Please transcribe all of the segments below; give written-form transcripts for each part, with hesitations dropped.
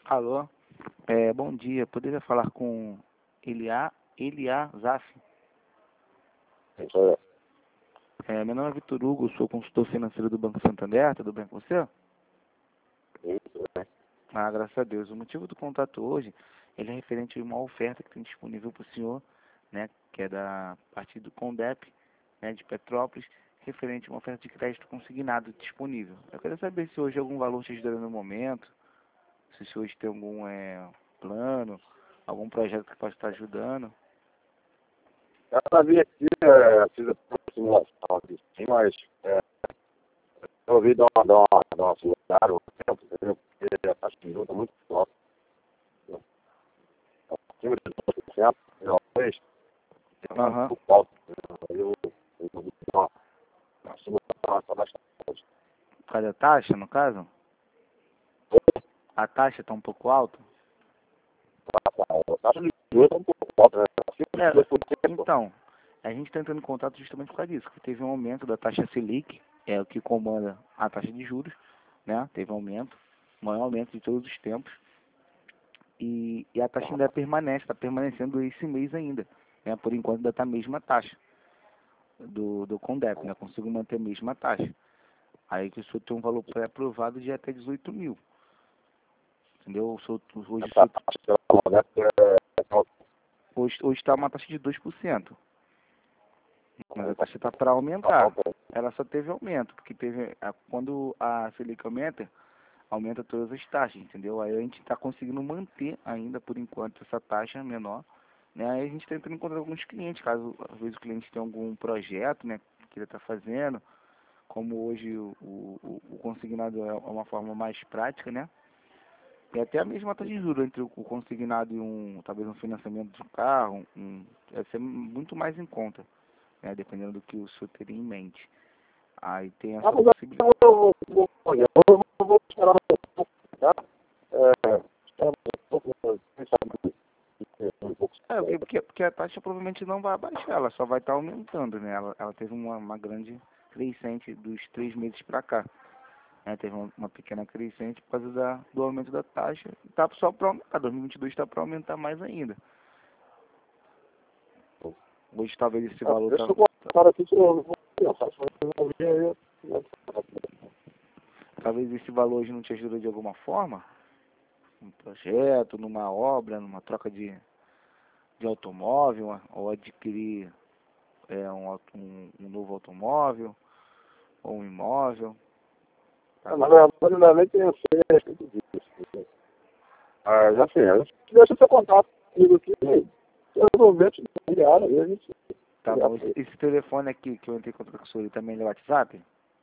Alô, bom dia. Poderia falar com Eliá Zaf? Isso é. Meu nome é Vitor Hugo, sou consultor financeiro do Banco Santander. Tudo bem com você? Isso é. Ah, graças a Deus. O motivo do contato hoje, ele é referente a uma oferta que tem disponível para o senhor, né, que é da parte do Condep, né, de Petrópolis, referente a uma oferta de crédito consignado disponível. Eu queria saber se hoje algum valor te ajudaria no momento, se hoje tem algum plano, algum projeto que possa estar ajudando. Eu vi aqui, fiz a simulação aqui, sim, mas eu ouvi dar uma acelerada no tempo, entendeu? Porque a taxa de juros está muito alta. Acima de 2%, talvez, é um Aham. pouco alto. Eu vou dar uma simulação está bastante. Cadê a taxa, no caso? A taxa está um pouco alta? A taxa de juros está um pouco alta, né? Acima É, de 2%. então, a gente está entrando em contato justamente por causa disso, que teve um aumento da taxa Selic, é o que comanda a taxa de juros, né? Teve um aumento, o maior aumento de todos os tempos, e a taxa ainda permanece, está permanecendo esse mês ainda, né? Por enquanto ainda está a mesma taxa do Condep, né? Consigo manter a mesma taxa. Aí que o senhor tem um valor pré-aprovado de até 18 mil, entendeu? Hoje Essa taxa pela Condep é alta. hoje está uma taxa de 2%. Mas a taxa está para aumentar. Ela só teve aumento, porque quando a Selic aumenta todas as taxas, entendeu? Aí a gente está conseguindo manter ainda, por enquanto, essa taxa menor. Né? Aí a gente está entrando em contato com alguns clientes, caso às vezes o cliente tenha algum projeto, né, que ele está fazendo. Como hoje o consignado é uma forma mais prática, né? E até a mesma taxa de juros entre o consignado e talvez um financiamento de um carro, vai ser muito mais em conta, né, dependendo do que o senhor teria em mente. Aí tem essa Mas possibilidade. eu vou esperar um pouco, tá? Esperar um pouco, quem sabe, um pouco. Porque a taxa provavelmente não vai abaixar, ela só vai estar aumentando, né? Ela teve uma grande crescente dos 3 meses para cá. Né? Teve uma pequena crescente por causa do aumento da taxa. E tá só para aumentar, 2022 está para aumentar mais ainda. Hoje talvez esse valor Deixa eu contar aqui que eu vou pensar, se eu não ouvir aí, talvez esse valor hoje não te ajude de alguma forma, um projeto, numa obra, numa troca de automóvel, ou adquirir um novo automóvel, ou um imóvel. Tá? na verdade, eu nem pensei a respeito disso. Mas, assim, deixa o seu contato comigo aqui, se eu resolver, te ligar, aí a gente... Tá bom. Esse telefone aqui que eu entrei em contato com o senhor, ele também é WhatsApp?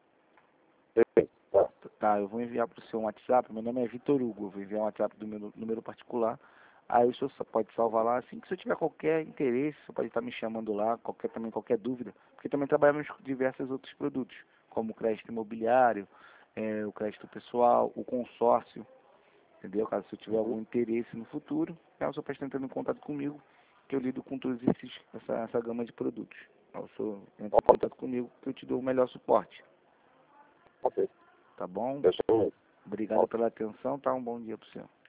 Tá. Tá, eu vou enviar para o seu WhatsApp. Meu nome é Vitor Hugo. Eu vou enviar um WhatsApp do meu número particular. Aí o senhor só pode salvar lá. Assim que se eu tiver qualquer interesse, você pode estar me chamando lá, qualquer dúvida. Porque também trabalhamos com diversos outros produtos, como o crédito imobiliário, o crédito pessoal, o consórcio. Entendeu? Caso você tiver algum interesse no futuro, o senhor pode estar entrando em contato comigo, que eu lido com todos essa gama de produtos. Então, o senhor entra em contato comigo, que eu te dou o melhor suporte. Ok. Tá bom? Deixa eu... Obrigado pela atenção, tá? Um bom dia pro senhor.